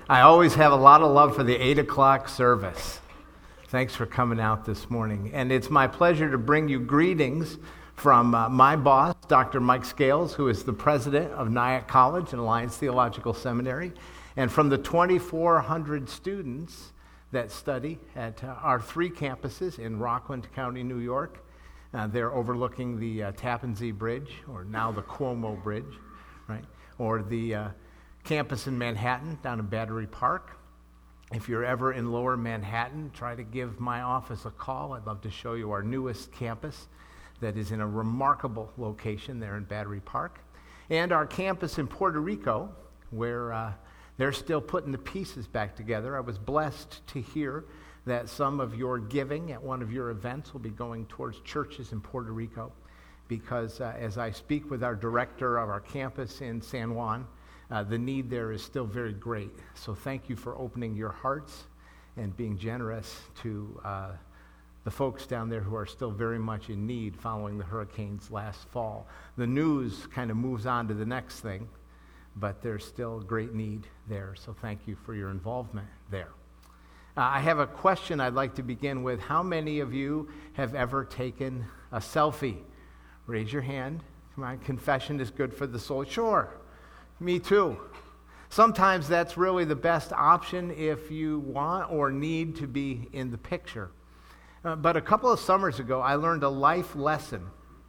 I always have a lot of love for the 8 o'clock service. Thanks for coming out this morning. And it's my pleasure to bring you greetings from my boss, Dr. Mike Scales, who is the president of Nyack College and Alliance Theological Seminary, and from the 2,400 students that study at our 3 campuses in Rockland County, New York. They're overlooking the Tappan Zee Bridge, or now the Cuomo Bridge, right? Or the campus in Manhattan, down in Battery Park. If you're ever in Lower Manhattan, try to give my office a call. I'd love to show you our newest campus that is in a remarkable location there in Battery Park. And our campus in Puerto Rico, where they're still putting the pieces back together. I was blessed to hear that some of your giving at one of your events will be going towards churches in Puerto Rico, because as I speak with our director of our campus in San Juan, the need there is still very great. So thank you for opening your hearts and being generous to the folks down there who are still very much in need following the hurricanes last fall. The news kind of moves on to the next thing, but there's still great need there. So thank you for your involvement there. I have a question I'd like to begin with. How many of you have ever taken a selfie? Raise your hand. Come on, confession is good for the soul. Sure. Me too. Sometimes that's really the best option if you want or need to be in the picture. But a couple of summers ago, I learned a life lesson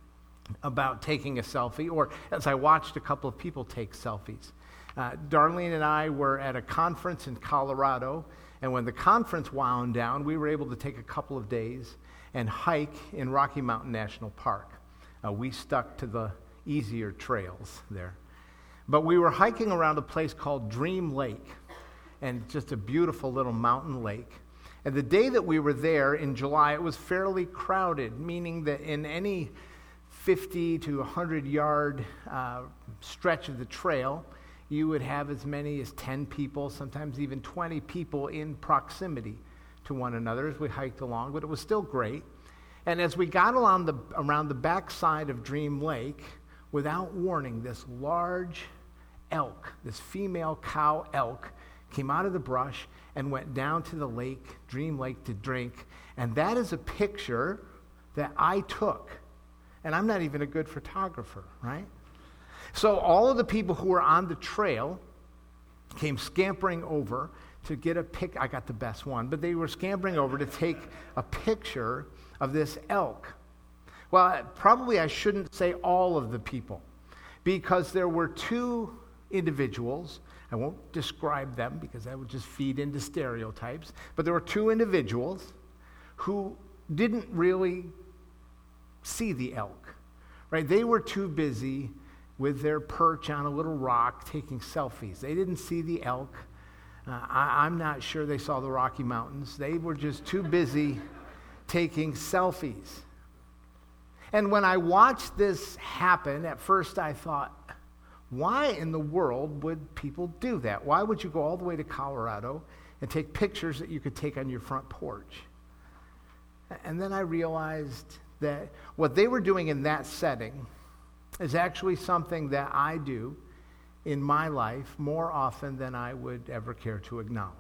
about taking a selfie, or as I watched a couple of people take selfies. Darlene and I were at a conference in Colorado, and when the conference wound down, we were able to take a couple of days and hike in Rocky Mountain National Park. We stuck to the easier trails there. But we were hiking around a place called Dream Lake, and just a beautiful little mountain lake. And the day that we were there in July, it was fairly crowded, meaning that in any 50 to 100 yard stretch of the trail, you would have as many as 10 people, sometimes even 20 people in proximity to one another as we hiked along, but it was still great. And as we got around the backside of Dream Lake, without warning, this large elk, this female cow elk, came out of the brush and went down to the lake, Dream Lake, to drink. And that is a picture that I took. And I'm not even a good photographer, right? So all of the people who were on the trail came scampering over to get a pic. I got the best one, but they were scampering over to take a picture of this elk. Well, probably I shouldn't say all of the people, because there were 2 individuals. I won't describe them because that would just feed into stereotypes, but there were 2 individuals who didn't really see the elk, right? They were too busy with their perch on a little rock taking selfies. They didn't see the elk. I'm not sure they saw the Rocky Mountains. They were just too busy taking selfies. And when I watched this happen, at first I thought, why in the world would people do that? Why would you go all the way to Colorado and take pictures that you could take on your front porch? And then I realized that what they were doing in that setting is actually something that I do in my life more often than I would ever care to acknowledge.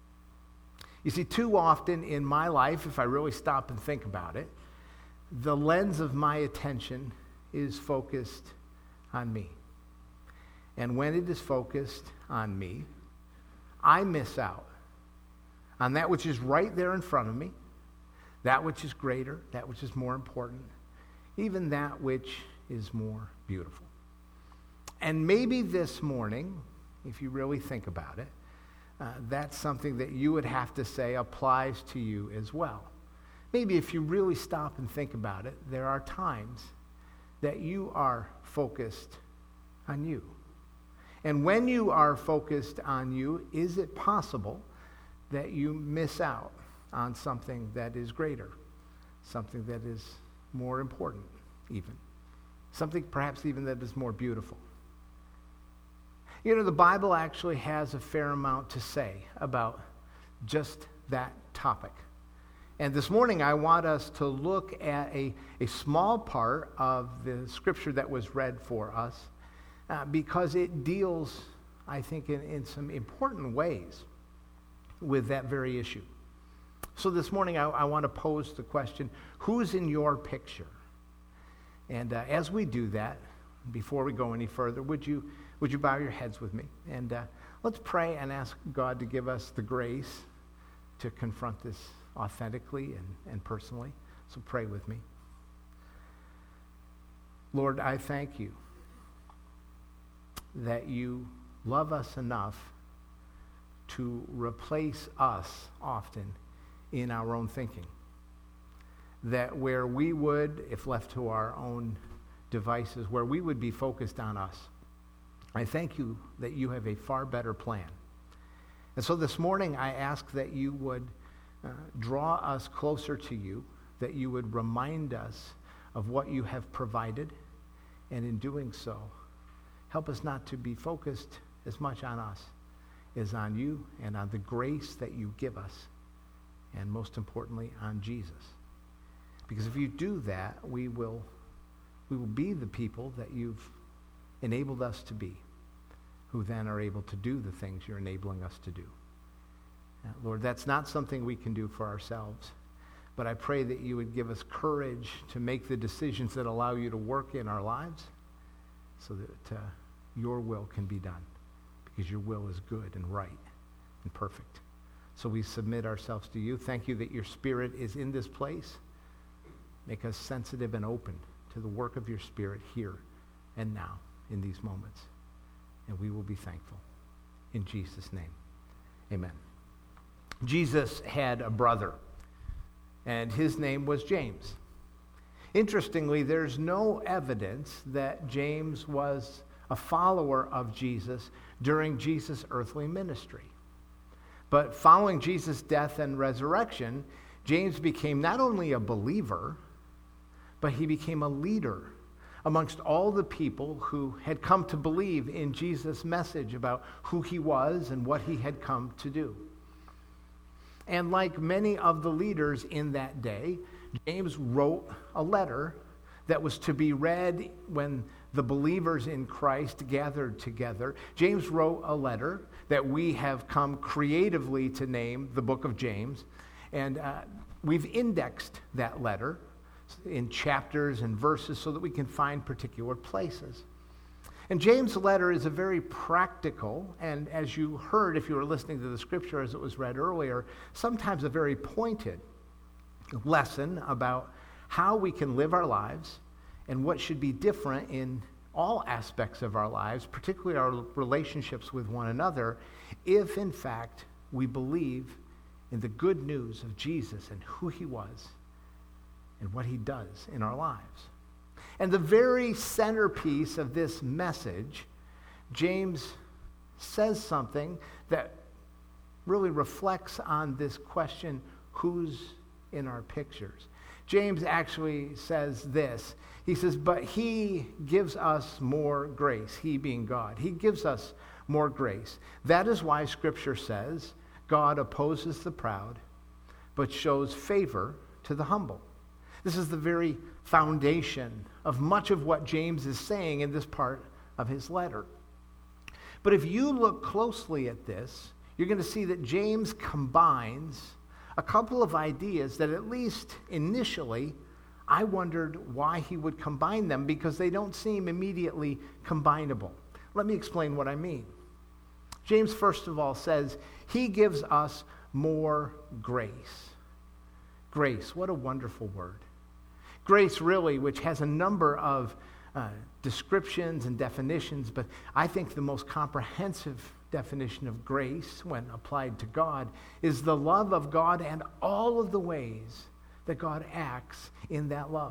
You see, too often in my life, if I really stop and think about it, the lens of my attention is focused on me. And when it is focused on me, I miss out on that which is right there in front of me, that which is greater, that which is more important, even that which is more beautiful. And maybe this morning, if you really think about it, that's something that you would have to say applies to you as well. Maybe if you really stop and think about it, there are times that you are focused on you. And when you are focused on you, is it possible that you miss out on something that is greater, something that is more important even, something perhaps even that is more beautiful? You know, the Bible actually has a fair amount to say about just that topic. And this morning I want us to look at a small part of the scripture that was read for us because it deals I think, in some important ways with that very issue. So this morning, I want to pose the question, who's in your picture? And as we do that, before we go any further, would you bow your heads with me? And let's pray and ask God to give us the grace to confront this authentically and personally. So pray with me. Lord, I thank you that you love us enough to replace us often in our own thinking. That where we would, if left to our own devices, where we would be focused on us, I thank you that you have a far better plan. And so this morning I ask that you would draw us closer to you, that you would remind us of what you have provided, and in doing so, help us not to be focused as much on us as on you and on the grace that you give us, and most importantly, on Jesus. Because if you do that, we will be the people that you've enabled us to be, who then are able to do the things you're enabling us to do. Lord, that's not something we can do for ourselves, but I pray that you would give us courage to make the decisions that allow you to work in our lives so that your will can be done, because your will is good and right and perfect. So we submit ourselves to you. Thank you that your Spirit is in this place. Make us sensitive and open to the work of your Spirit here and now in these moments. And we will be thankful. In Jesus' name, amen. Jesus had a brother, and his name was James. Interestingly, there's no evidence that James was a follower of Jesus during Jesus' earthly ministry. But following Jesus' death and resurrection, James became not only a believer, but he became a leader amongst all the people who had come to believe in Jesus' message about who he was and what he had come to do. And like many of the leaders in that day, James wrote a letter that was to be read when the believers in Christ gathered together. James wrote a letter that we have come creatively to name the book of James. And we've indexed that letter in chapters and verses so that we can find particular places. And James' letter is a very practical, and as you heard if you were listening to the scripture as it was read earlier, sometimes a very pointed lesson about how we can live our lives and what should be different in all aspects of our lives, particularly our relationships with one another, if in fact we believe in the good news of Jesus and who he was and what he does in our lives. And the very centerpiece of this message, James says something that really reflects on this question, who's in our pictures? James actually says this. He says, but he gives us more grace, he being God. He gives us more grace. That is why Scripture says, God opposes the proud, but shows favor to the humble. This is the very foundation of much of what James is saying in this part of his letter. But if you look closely at this, you're going to see that James combines a couple of ideas that at least initially I wondered why he would combine them, because they don't seem immediately combinable. Let me explain what I mean. James, first of all, says he gives us more grace. Grace, what a wonderful word. Grace, really, which has a number of descriptions and definitions, but I think the most comprehensive definition of grace when applied to God is the love of God and all of the ways that God acts in that love.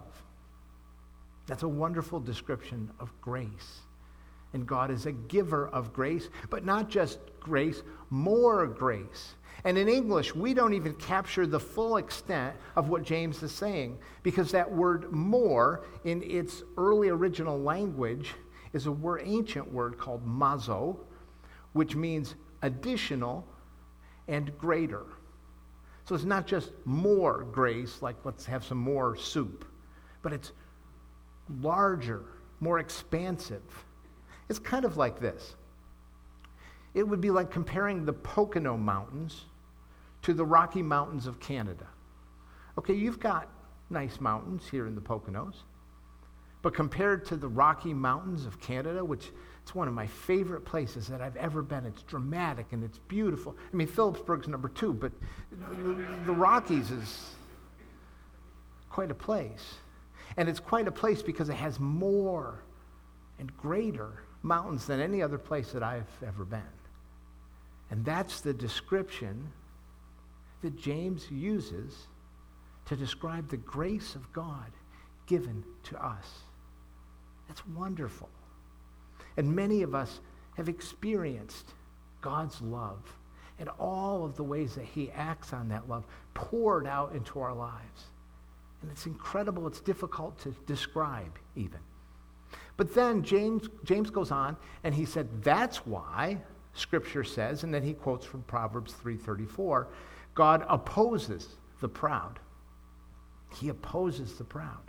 That's a wonderful description of grace. And God is a giver of grace, but not just grace, more grace. And in English, we don't even capture the full extent of what James is saying, because that word more in its early original language is a ancient word called mazo, which means additional and greater. So it's not just more grace, like let's have some more soup, but it's larger, more expansive. It's kind of like this. It would be like comparing the Pocono Mountains to the Rocky Mountains of Canada. Okay, you've got nice mountains here in the Poconos, but compared to the Rocky Mountains of Canada, which it's one of my favorite places that I've ever been. It's dramatic and it's beautiful. I mean, Phillipsburg's number 2, but the Rockies is quite a place. And it's quite a place because it has more and greater mountains than any other place that I've ever been. And that's the description that James uses to describe the grace of God given to us. That's wonderful. And many of us have experienced God's love and all of the ways that he acts on that love poured out into our lives. And it's incredible. It's difficult to describe even. But then James goes on and he said, that's why Scripture says, and then he quotes from Proverbs 3:34, God opposes the proud. He opposes the proud.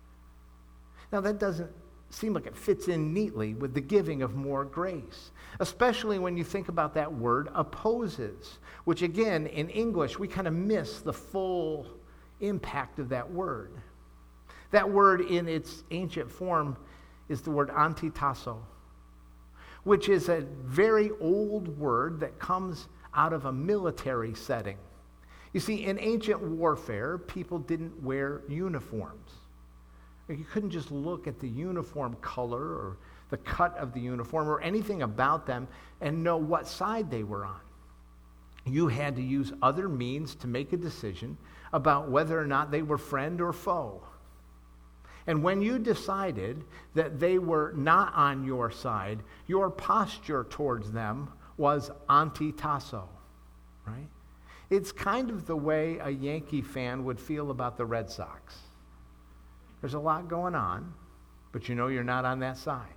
Now that doesn't seem like it fits in neatly with the giving of more grace, especially when you think about that word opposes, which again, in English, we kind of miss the full impact of that word. That word in its ancient form is the word antitasso, which is a very old word that comes out of a military setting. You see, in ancient warfare, people didn't wear uniforms. You couldn't just look at the uniform color or the cut of the uniform or anything about them and know what side they were on. You had to use other means to make a decision about whether or not they were friend or foe. And when you decided that they were not on your side, your posture towards them was antitasso, right? It's kind of the way a Yankee fan would feel about the Red Sox. There's a lot going on, but you know you're not on that side.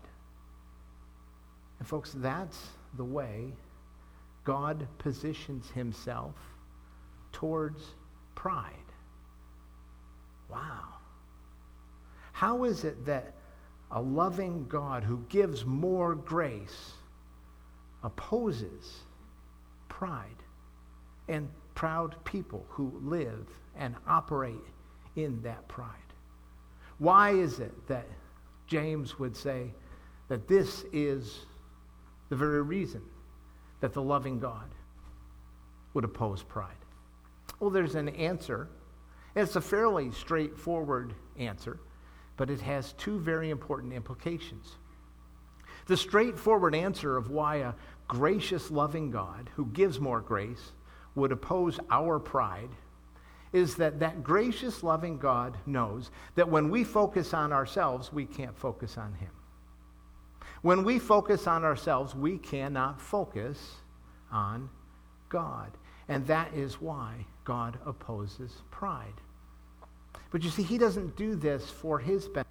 And folks, that's the way God positions himself towards pride. Wow. How is it that a loving God who gives more grace opposes pride and proud people who live and operate in that pride? Why is it that James would say that this is the very reason that the loving God would oppose pride? Well, there's an answer. It's a fairly straightforward answer, but it has two very important implications. The straightforward answer of why a gracious, loving God who gives more grace would oppose our pride is that gracious, loving God knows that when we focus on ourselves, we can't focus on him. When we focus on ourselves, we cannot focus on God. And that is why God opposes pride. But you see, he doesn't do this for his benefit.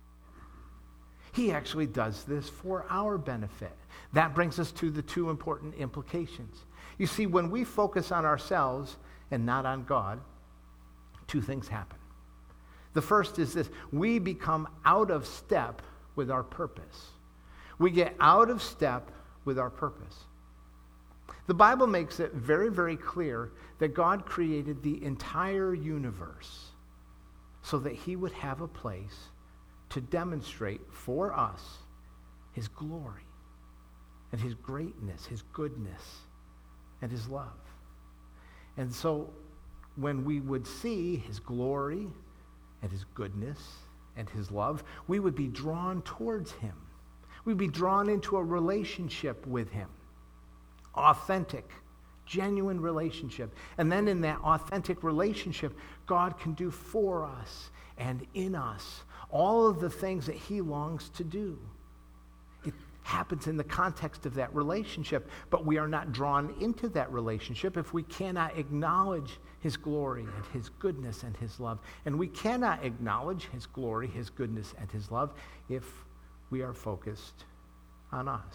He actually does this for our benefit. That brings us to the two important implications. You see, when we focus on ourselves and not on God, two things happen. The first is this: we become out of step with our purpose. We get out of step with our purpose. The Bible makes it very, very clear that God created the entire universe so that he would have a place to demonstrate for us his glory and his greatness, his goodness, and his love. And so when we would see his glory and his goodness and his love, we would be drawn towards him. We'd be drawn into a relationship with him. Authentic, genuine relationship. And then in that authentic relationship, God can do for us and in us all of the things that he longs to do. It happens in the context of that relationship, but we are not drawn into that relationship if we cannot acknowledge his glory and his goodness and his love. And we cannot acknowledge his glory, his goodness, and his love if we are focused on us.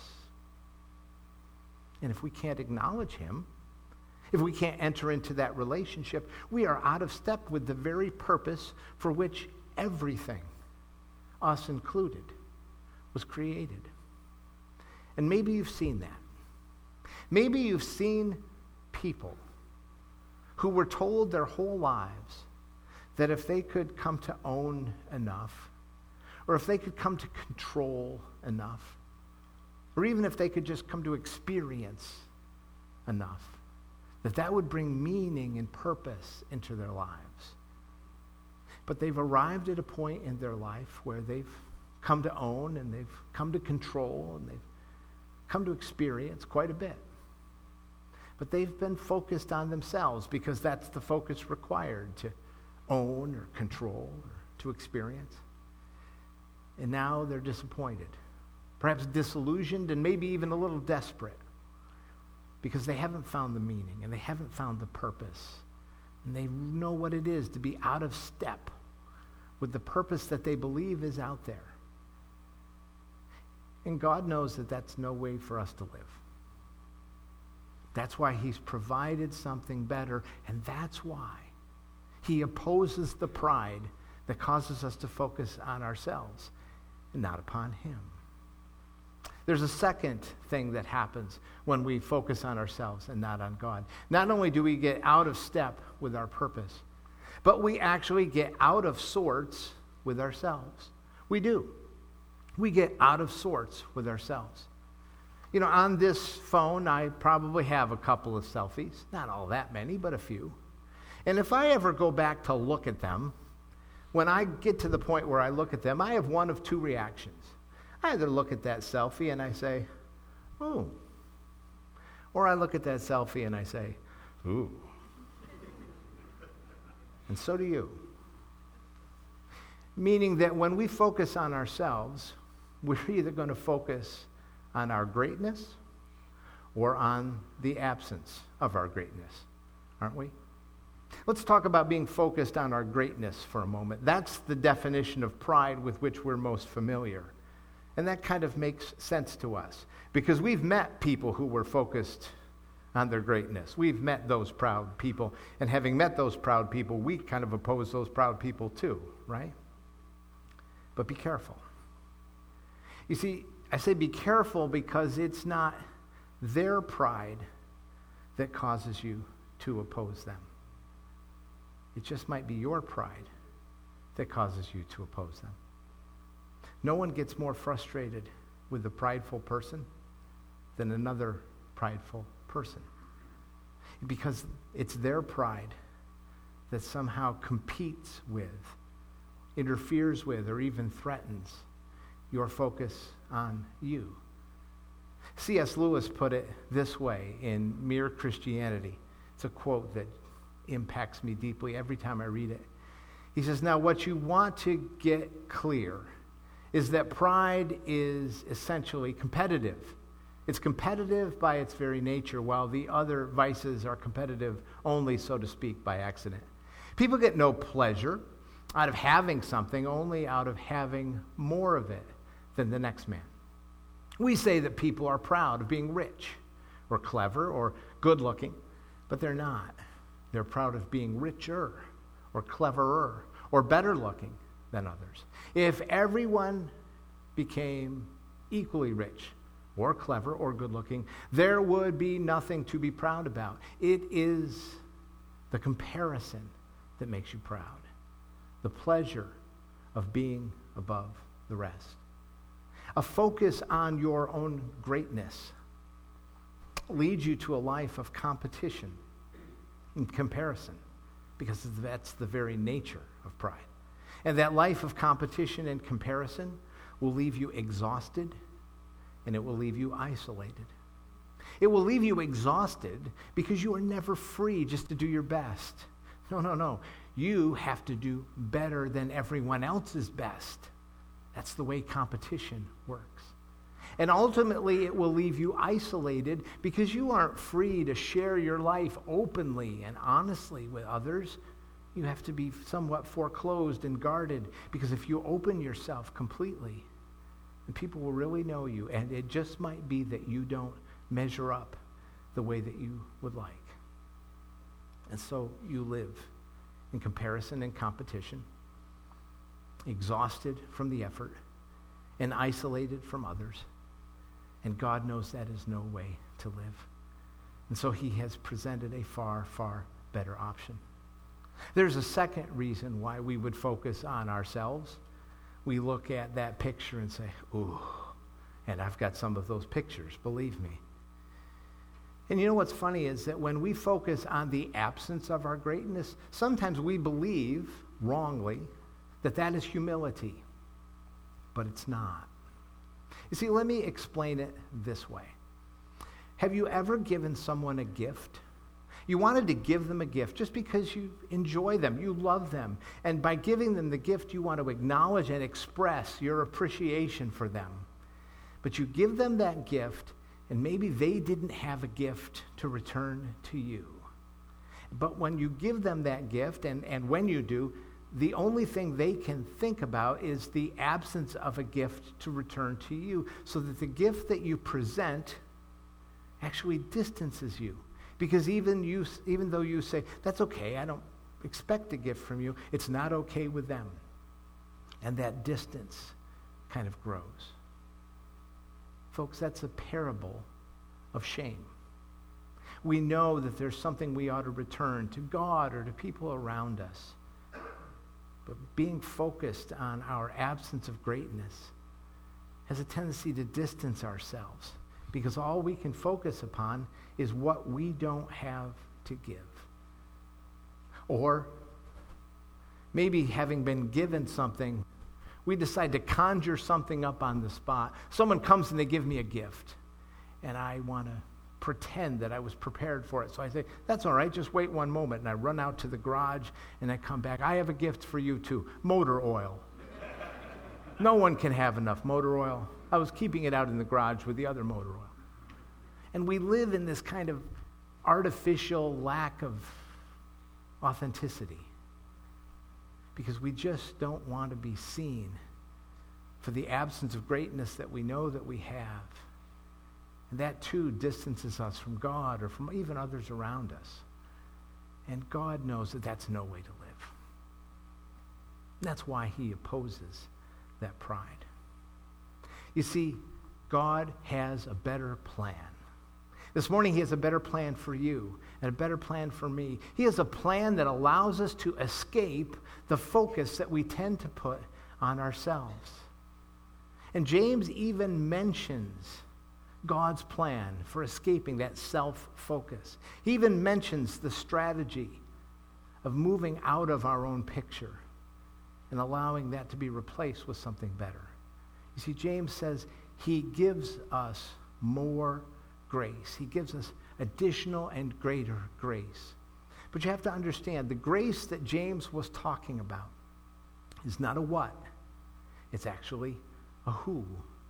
And if we can't acknowledge him, if we can't enter into that relationship, we are out of step with the very purpose for which everything, us included, was created. And maybe you've seen that. Maybe you've seen people who were told their whole lives that if they could come to own enough, or if they could come to control enough, or even if they could just come to experience enough, that would bring meaning and purpose into their lives. But they've arrived at a point in their life where they've come to own and they've come to control and they've come to experience quite a bit. But they've been focused on themselves because that's the focus required to own or control or to experience. And now they're disappointed, perhaps disillusioned, and maybe even a little desperate because they haven't found the meaning and they haven't found the purpose. And they know what it is to be out of step with the purpose that they believe is out there. And God knows that that's no way for us to live. That's why he's provided something better, and that's why he opposes the pride that causes us to focus on ourselves and not upon him. There's a second thing that happens when we focus on ourselves and not on God. Not only do we get out of step with our purpose, but we actually get out of sorts with ourselves. We do. We get out of sorts with ourselves. You know, on this phone, I probably have a couple of selfies. Not all that many, but a few. And if I ever go back to look at them, when I get to the point where I look at them, I have one of two reactions. I either look at that selfie and I say, ooh. Or I look at that selfie and I say, ooh. And so do you. Meaning that when we focus on ourselves, we're either going to focus on our greatness or on the absence of our greatness, aren't we? Let's talk about being focused on our greatness for a moment. That's the definition of pride with which we're most familiar. And that kind of makes sense to us because we've met people who were focused on their greatness. We've met those proud people, and having met those proud people, we kind of oppose those proud people too, right? But be careful. You see, I say be careful because it's not their pride that causes you to oppose them. It just might be your pride that causes you to oppose them. No one gets more frustrated with a prideful person than another prideful person. Because it's their pride that somehow competes with, interferes with, or even threatens your focus on you. C.S. Lewis put it this way in Mere Christianity. It's a quote that impacts me deeply every time I read it. He says, now what you want to get clear is that pride is essentially competitive. It's competitive by its very nature, while the other vices are competitive only, so to speak, by accident. People get no pleasure out of having something, only out of having more of it than the next man. We say that people are proud of being rich or clever or good-looking, but they're not. They're proud of being richer or cleverer or better-looking than others. If everyone became equally rich or clever or good-looking, there would be nothing to be proud about. It is the comparison that makes you proud, the pleasure of being above the rest. A focus on your own greatness leads you to a life of competition and comparison, because that's the very nature of pride. And that life of competition and comparison will leave you exhausted, and it will leave you isolated. It will leave you exhausted because you are never free just to do your best. No. You have to do better than everyone else's best. That's the way competition works. And ultimately, it will leave you isolated because you aren't free to share your life openly and honestly with others. You have to be somewhat foreclosed and guarded, because if you open yourself completely, then people will really know you, and it just might be that you don't measure up the way that you would like. And so you live in comparison and competition, exhausted from the effort, and isolated from others. And God knows that is no way to live. And so he has presented a far, far better option. There's a second reason why we would focus on ourselves. We look at that picture and say, ooh, and I've got some of those pictures, believe me. And you know what's funny is that when we focus on the absence of our greatness, sometimes we believe, wrongly, that that is humility. But it's not. You see, let me explain it this way. Have you ever given someone a gift? You wanted to give them a gift just because you enjoy them, you love them. And by giving them the gift, you want to acknowledge and express your appreciation for them. But you give them that gift, and maybe they didn't have a gift to return to you. But when you give them that gift, and when you do, the only thing they can think about is the absence of a gift to return to you, so that the gift that you present actually distances you. Because even though you say, that's okay, I don't expect a gift from you, it's not okay with them. And that distance kind of grows. Folks, that's a parable of shame. We know that there's something we ought to return to God or to people around us. But being focused on our absence of greatness has a tendency to distance ourselves, because all we can focus upon is what we don't have to give. Or maybe having been given something, we decide to conjure something up on the spot. Someone comes and they give me a gift, and I want to pretend that I was prepared for it. So I say, that's all right, just wait one moment. And I run out to the garage, and I come back. I have a gift for you too, motor oil. No one can have enough motor oil. I was keeping it out in the garage with the other motor oil. And we live in this kind of artificial lack of authenticity because we just don't want to be seen for the absence of greatness that we know that we have. And that too distances us from God or from even others around us. And God knows that that's no way to live. That's why he opposes that pride. You see, God has a better plan. This morning, he has a better plan for you and a better plan for me. He has a plan that allows us to escape the focus that we tend to put on ourselves. And James even mentions God's plan for escaping that self-focus. He even mentions the strategy of moving out of our own picture and allowing that to be replaced with something better. You see, James says he gives us more grace. He gives us additional and greater grace. But you have to understand, the grace that James was talking about is not a what. It's actually a who.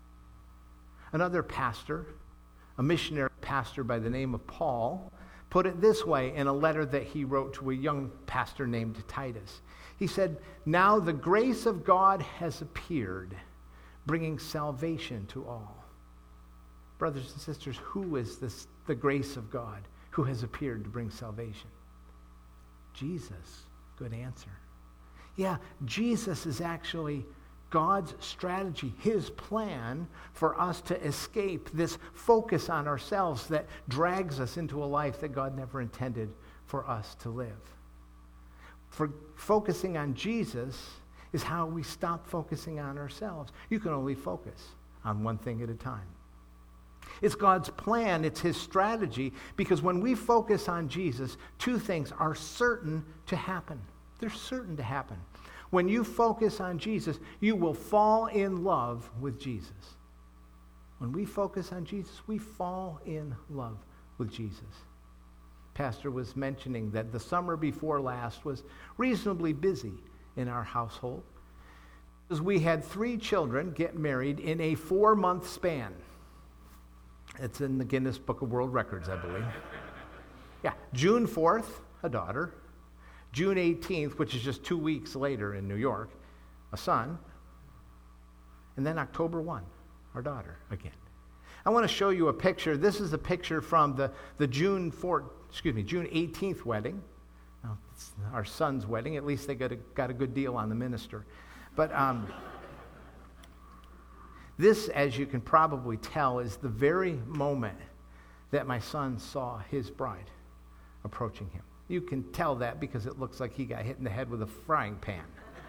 Another pastor, a missionary pastor by the name of Paul, put it this way in a letter that he wrote to a young pastor named Titus. He said, "Now the grace of God has appeared, bringing salvation to all." Brothers and sisters, who is this, the grace of God who has appeared to bring salvation? Jesus. Good answer. Yeah, Jesus is actually God's strategy, his plan for us to escape this focus on ourselves that drags us into a life that God never intended for us to live. For focusing on Jesus is how we stop focusing on ourselves. You can only focus on one thing at a time. It's God's plan, it's his strategy, because when we focus on Jesus, two things are certain to happen. They're certain to happen. When you focus on Jesus, you will fall in love with Jesus. When we focus on Jesus, we fall in love with Jesus. Pastor was mentioning that the summer before last was reasonably busy in our household, because we had 3 children get married in a 4-month span. It's in the Guinness Book of World Records, I believe. Yeah, June 4th, a daughter. June 18th, which is just 2 weeks later in New York, a son. And then October 1, our daughter again. I want to show you a picture. This is a picture from the June 18th wedding. Now, it's our son's wedding. At least they got a good deal on the minister. But this, as you can probably tell, is the very moment that my son saw his bride approaching him. You can tell that because it looks like he got hit in the head with a frying pan.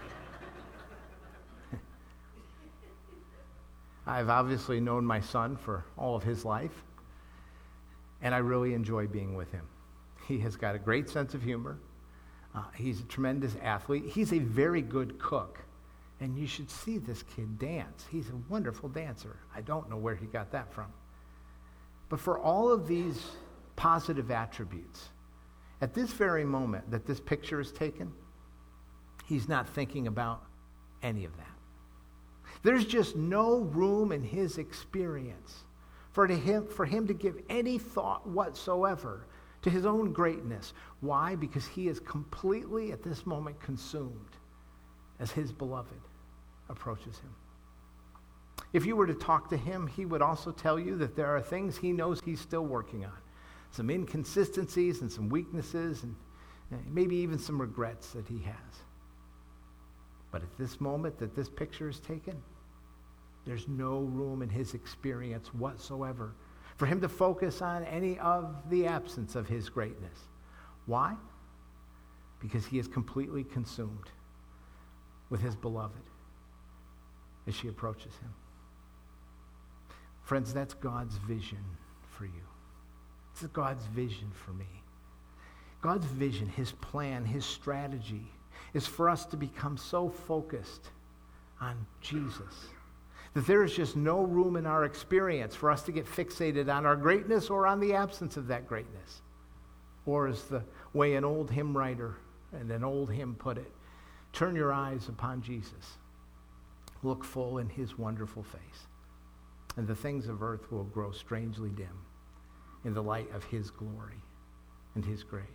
I've obviously known my son for all of his life, and I really enjoy being with him. He has got a great sense of humor. He's a tremendous athlete. He's a very good cook, and you should see this kid dance. He's a wonderful dancer. I don't know where he got that from. But for all of these positive attributes, at this very moment that this picture is taken, he's not thinking about any of that. There's just no room in his experience for him to give any thought whatsoever to his own greatness. Why? Because he is completely, at this moment, consumed as his beloved approaches him. If you were to talk to him, he would also tell you that there are things he knows he's still working on. Some inconsistencies and some weaknesses and maybe even some regrets that he has. But at this moment that this picture is taken, there's no room in his experience whatsoever for him to focus on any of the absence of his greatness. Why? Because he is completely consumed with his beloved as she approaches him. Friends, that's God's vision for you. It's God's vision for me. God's vision, his plan, his strategy is for us to become so focused on Jesus that there is just no room in our experience for us to get fixated on our greatness or on the absence of that greatness. Or as the way an old hymn writer and an old hymn put it, turn your eyes upon Jesus. Look full in his wonderful face, and the things of earth will grow strangely dim in the light of his glory and his grace.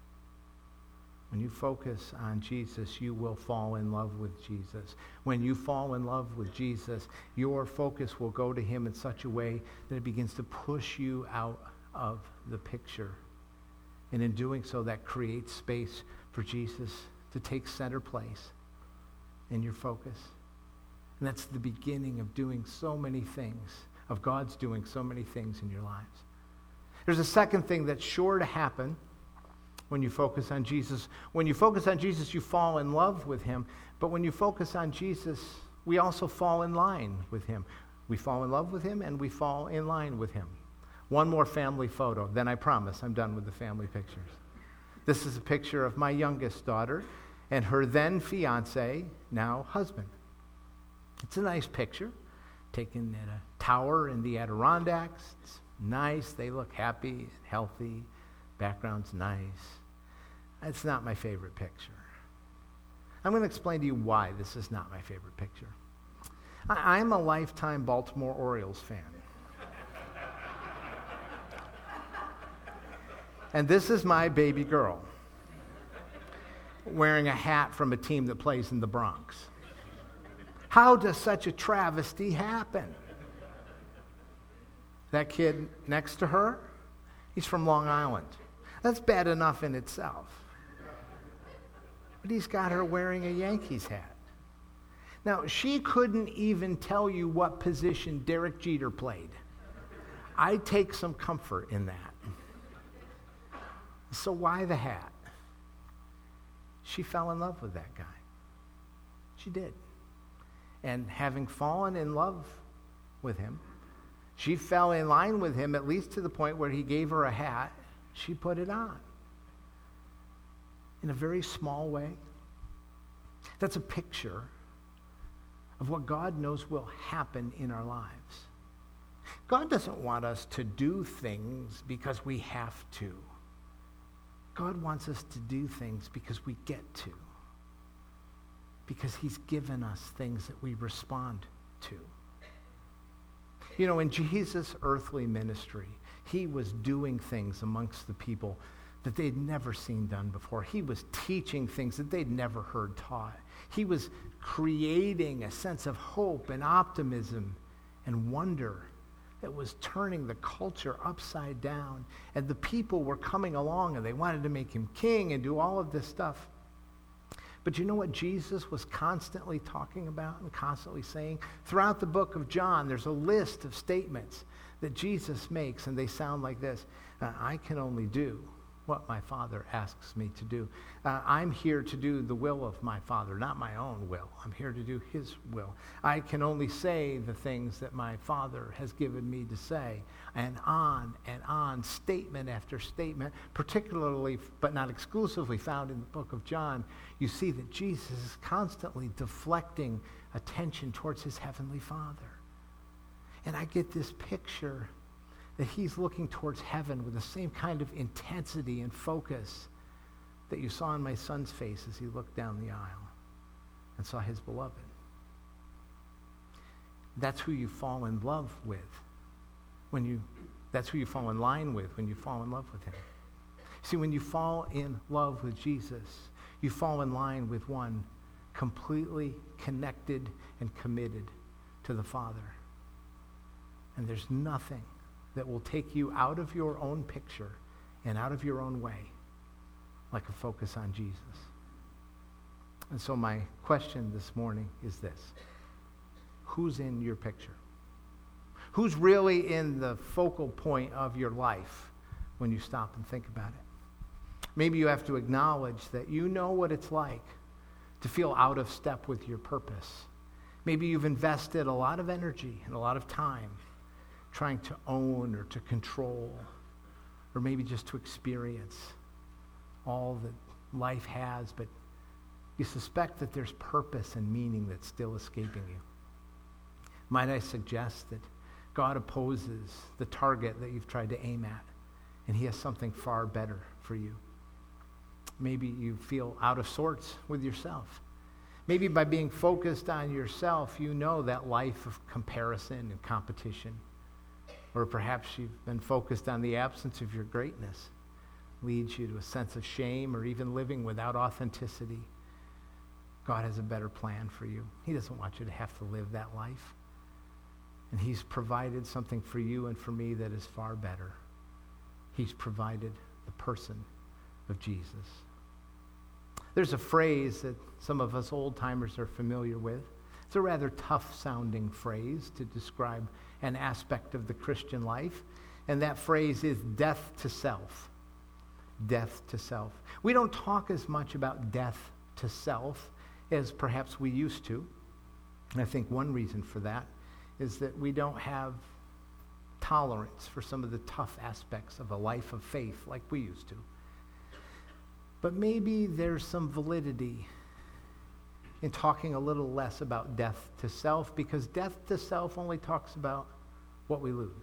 When you focus on Jesus, you will fall in love with Jesus. When you fall in love with Jesus, your focus will go to him in such a way that it begins to push you out of the picture. And in doing so, that creates space for Jesus to take center place in your focus. And that's the beginning of doing so many things, of God's doing so many things in your lives. There's a second thing that's sure to happen when you focus on Jesus. When you focus on Jesus, you fall in love with him. But when you focus on Jesus, we also fall in line with him. We fall in love with him and we fall in line with him. One more family photo, then I promise I'm done with the family pictures. This is a picture of my youngest daughter and her then fiance, now husband. It's a nice picture, taken at a tower in the Adirondacks. It's nice. They look happy and healthy. Background's nice. It's not my favorite picture. I'm going to explain to you why this is not my favorite picture. I'm a lifetime Baltimore Orioles fan. And this is my baby girl wearing a hat from a team that plays in the Bronx. How does such a travesty happen? That kid next to her, he's from Long Island. That's bad enough in itself. But he's got her wearing a Yankees hat. Now, she couldn't even tell you what position Derek Jeter played. I take some comfort in that. So why the hat? She fell in love with that guy. She did. And having fallen in love with him, she fell in line with him, at least to the point where he gave her a hat. She put it on. In a very small way. That's a picture of what God knows will happen in our lives. God doesn't want us to do things because we have to. God wants us to do things because we get to. Because he's given us things that we respond to. You know, in Jesus' earthly ministry, he was doing things amongst the people that they'd never seen done before. He was teaching things that they'd never heard taught. He was creating a sense of hope and optimism and wonder that was turning the culture upside down. And the people were coming along and they wanted to make him king and do all of this stuff. But you know what Jesus was constantly talking about and constantly saying? Throughout the book of John, there's a list of statements that Jesus makes, and they sound like this. I can only do what my Father asks me to do. I'm here to do the will of my Father, not my own will. I'm here to do his will. I can only say the things that my Father has given me to say. And on, statement after statement, particularly, but not exclusively found in the book of John, you see that Jesus is constantly deflecting attention towards his heavenly Father. And I get this picture that he's looking towards heaven with the same kind of intensity and focus that you saw in my son's face as he looked down the aisle and saw his beloved. That's who you fall in love with that's who you fall in line with when you fall in love with him. See, when you fall in love with Jesus, you fall in line with one completely connected and committed to the Father. And there's nothing that will take you out of your own picture and out of your own way like a focus on Jesus. And so my question this morning is this: who's in your picture? Who's really in the focal point of your life when you stop and think about it? Maybe you have to acknowledge that you know what it's like to feel out of step with your purpose. Maybe you've invested a lot of energy and a lot of time trying to own or to control, or maybe just to experience all that life has, but you suspect that there's purpose and meaning that's still escaping you. Might I suggest that God opposes the target that you've tried to aim at, and he has something far better for you. Maybe you feel out of sorts with yourself. Maybe by being focused on yourself, you know that life of comparison and competition. Or perhaps you've been focused on the absence of your greatness, leads you to a sense of shame or even living without authenticity. God has a better plan for you. He doesn't want you to have to live that life. And he's provided something for you and for me that is far better. He's provided the person of Jesus. There's a phrase that some of us old-timers are familiar with. It's a rather tough-sounding phrase to describe an aspect of the Christian life, and that phrase is death to self. Death to self. We don't talk as much about death to self as perhaps we used to. And I think one reason for that is that we don't have tolerance for some of the tough aspects of a life of faith like we used to. But maybe there's some validity in talking a little less about death to self, because death to self only talks about what we lose.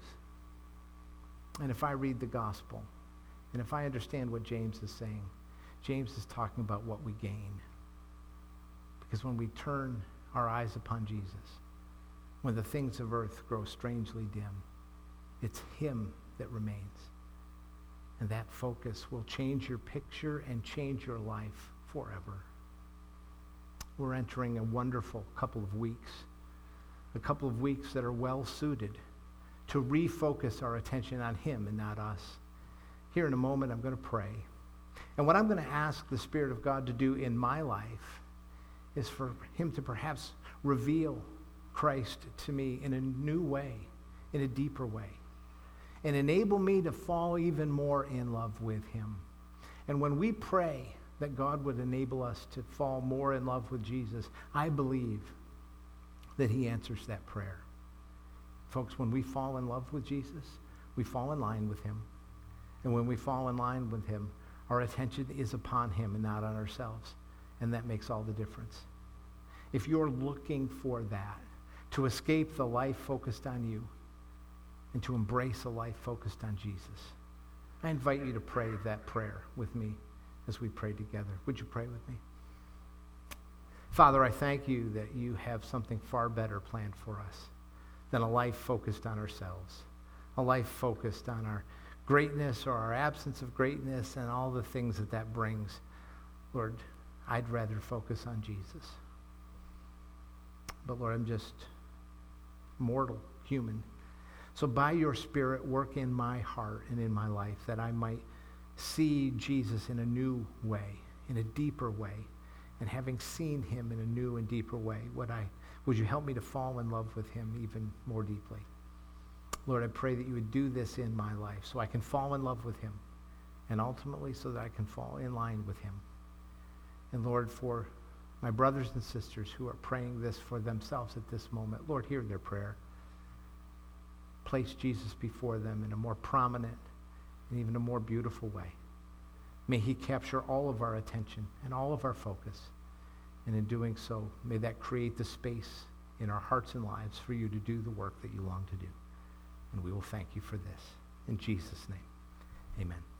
And if I read the gospel, and if I understand what James is saying, James is talking about what we gain. Because when we turn our eyes upon Jesus, when the things of earth grow strangely dim, it's him that remains. And that focus will change your picture and change your life forever. We're entering a wonderful couple of weeks that are well suited to refocus our attention on him and not us. Here in a moment, I'm going to pray. And what I'm going to ask the Spirit of God to do in my life is for him to perhaps reveal Christ to me in a new way, in a deeper way, and enable me to fall even more in love with him. And when we pray that God would enable us to fall more in love with Jesus, I believe that he answers that prayer. Folks, when we fall in love with Jesus, we fall in line with him. And when we fall in line with him, our attention is upon him and not on ourselves. And that makes all the difference. If you're looking for that, to escape the life focused on you and to embrace a life focused on Jesus, I invite you to pray that prayer with me as we pray together. Would you pray with me? Father, I thank you that you have something far better planned for us than a life focused on ourselves, a life focused on our greatness or our absence of greatness and all the things that that brings. Lord, I'd rather focus on Jesus. But Lord, I'm just mortal, human. So by your Spirit, work in my heart and in my life that I might see Jesus in a new way, in a deeper way, And having seen him in a new and deeper way, would you help me to fall in love with him even more deeply? Lord, I pray that you would do this in my life so I can fall in love with him, and ultimately so that I can fall in line with him. And Lord, for my brothers and sisters who are praying this for themselves at this moment, Lord, hear their prayer. Place Jesus before them in a more prominent and even a more beautiful way. May he capture all of our attention and all of our focus. And in doing so, may that create the space in our hearts and lives for you to do the work that you long to do. And we will thank you for this. In Jesus' name, amen.